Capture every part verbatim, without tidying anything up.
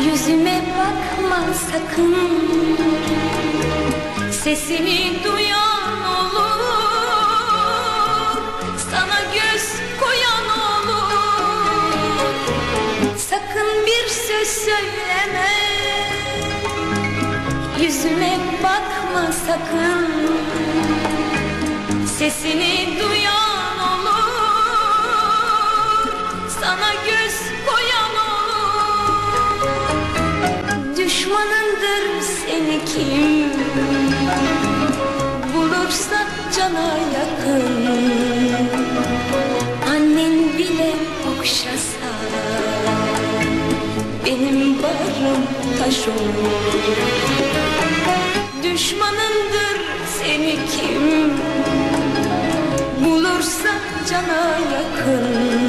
Yüzüme bakma sakın, sesini duyan olur, sana göz koyan olur. Sakın bir söz söyleme, yüzüme bakma sakın, sesini duyan olur, sana göz koyan olur. Düşmanındır seni kim bulursa cana yakın. Annen bile okşasa benim bağrım taş olur. Düşmanındır seni kim bulursa cana yakın.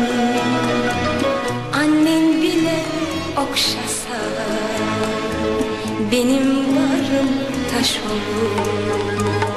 Annen bile okşasa benim bağrım taş olur.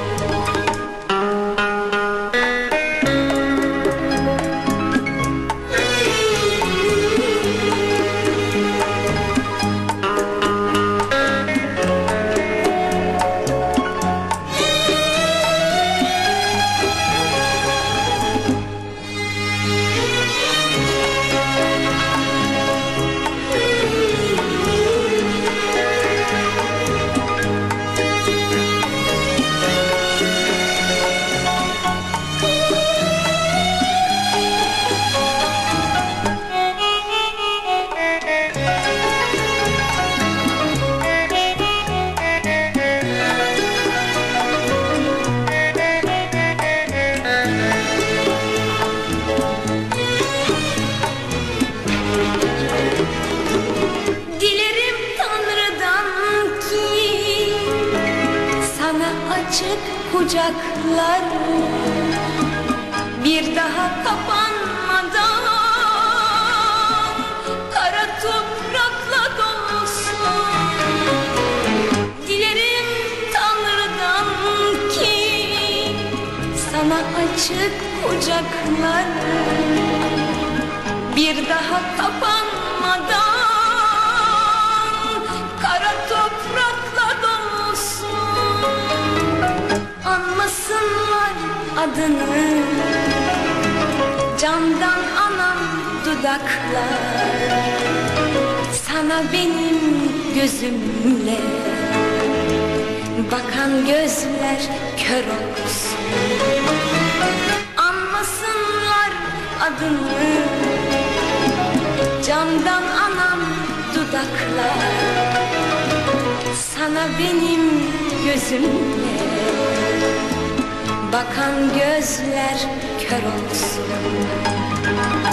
Açık kucaklar bir daha kapanmadan, kara toprakla dolsun. Dilerim Tanrı'dan ki sana açık kucaklar bir daha kapanmadan, kara toprakla dolsun. Anmasınlar adını candan anam dudaklar, sana benim gözümle bakan gözler kör olsun. Anmasınlar adını candan anam dudaklar, sana benim gözümle bakan gözler kör olsun.